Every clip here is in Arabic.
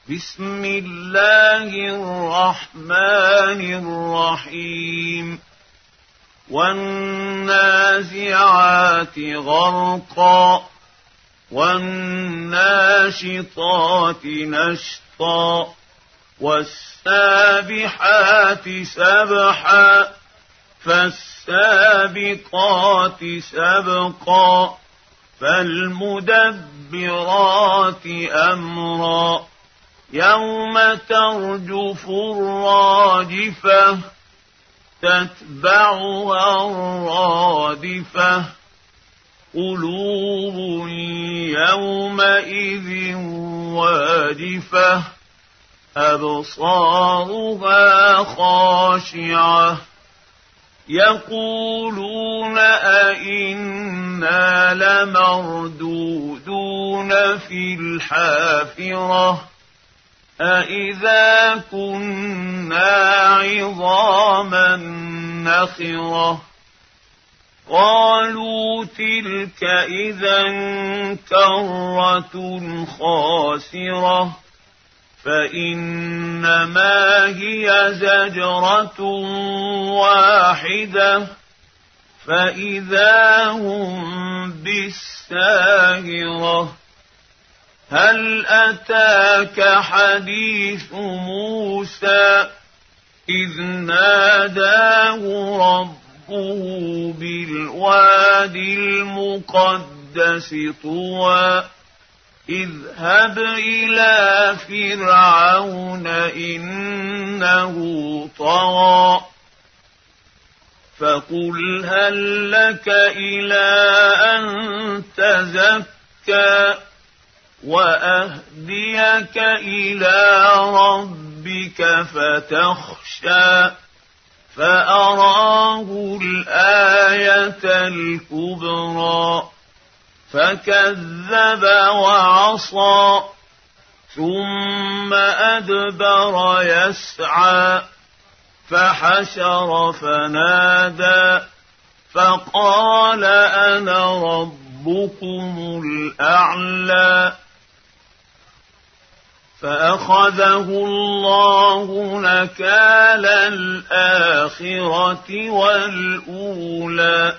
بسم الله الرحمن الرحيم والنازعات غرقا والناشطات نشطا والسابحات سبحا فالسابقات سبقا فالمدبرات أمرا يوم ترجف الراجفة تتبعها الرادفة قلوب يومئذ واجفة أبصارها خاشعة يقولون أئنا لمردودون في الحافرة أئذا كنا عظاما نخرة قالوا تلك إذا كرة خاسرة فإنما هي زجرة واحدة فإذا هم بالساهرة هل أتاك حديث موسى إذ ناداه ربه بالواد المقدس طوى اذهب إلى فرعون إنه طغى فقل هل لك إلى أن تزكى وأهديك إلى ربك فتخشى فأراه الآية الكبرى فكذب وعصى ثم أدبر يسعى فحشر فنادى فقال أنا ربكم الأعلى فأخذه الله نكال الآخرة والأولى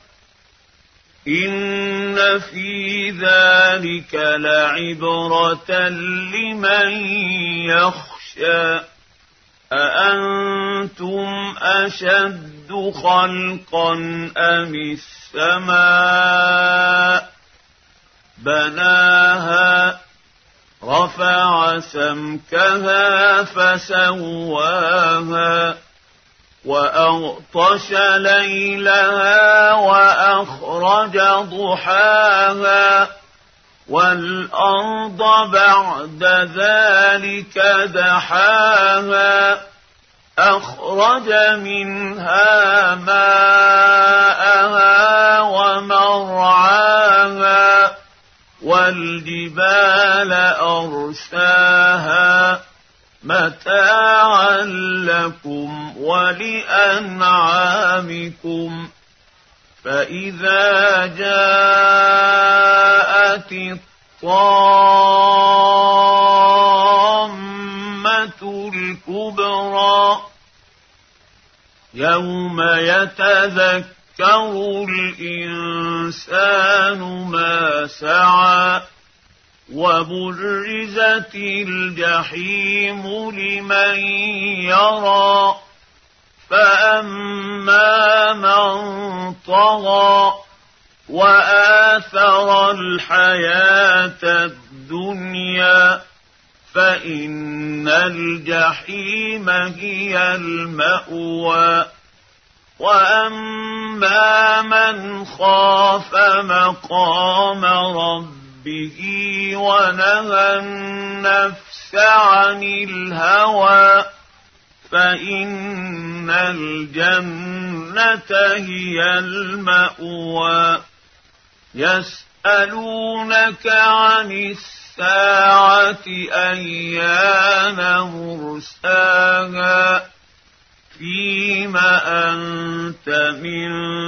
إن في ذلك لعبرة لمن يخشى أأنتم أشد خلقا أم السماء بناها رفع سمكها فسواها وأغطش ليلها وأخرج ضحاها والأرض بعد ذلك دحاها أخرج منها ماءها ومرعاها والجبال أرساها متاعا لكم ولأنعامكم فإذا جاءت الطامة الكبرى يوم يتذكر الإنسان ما سعى وبرزت الجحيم لمن يرى فأما من طغى وآثر الحياة الدنيا فإن الجحيم هي المأوى وأما من خاف مقام ربه ونهى النفس عن الهوى فإن الجنة هي المأوى يسألونك عن الساعة أيان مرساها فيم أنت من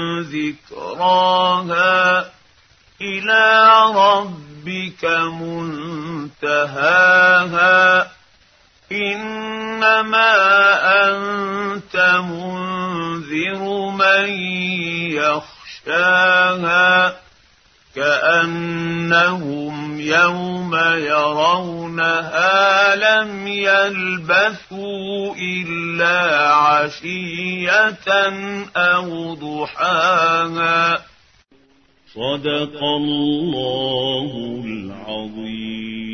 ذكراها إلى ربك منتهاها من يخشاها كأنهم يوم يرونها لم يلبثوا إلا عشية أو ضحاها. صدق الله العظيم.